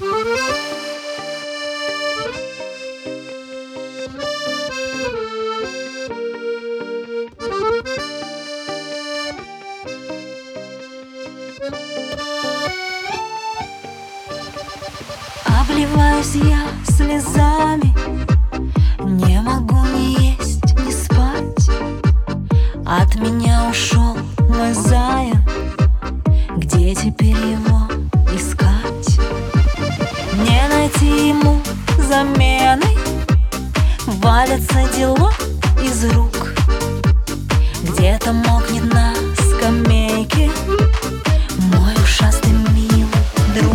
Обливаюсь я слезами, не могу ни есть, ни спать. От меня ушел мой зая, где теперь его искать? Не найти ему замены, валятся дела из рук. Где-то мокнет на скамейке мой ушастый милый друг.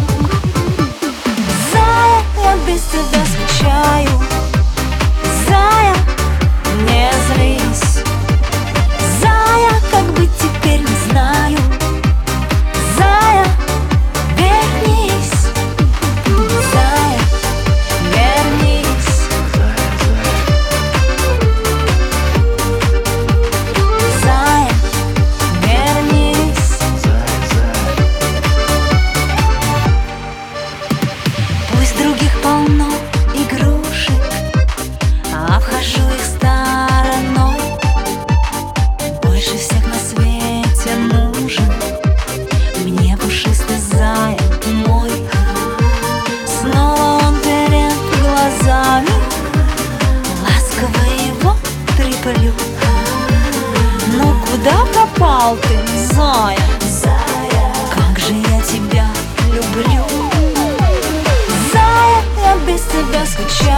Зая, я без тебя скучаю. Зая, не злись. Зая, как быть теперь не знаю. Зая, вернись. Зая, вернись. Зая, вернись. Пусть других полно игрушек, а обхожу их стороной. Больше всех на свете нужен мне пушистый зая мой. Снова он перед глазами, ласково его треплю. Ну куда пропал ты, зая? Как же я тебя люблю. Зая, я без тебя скучаю.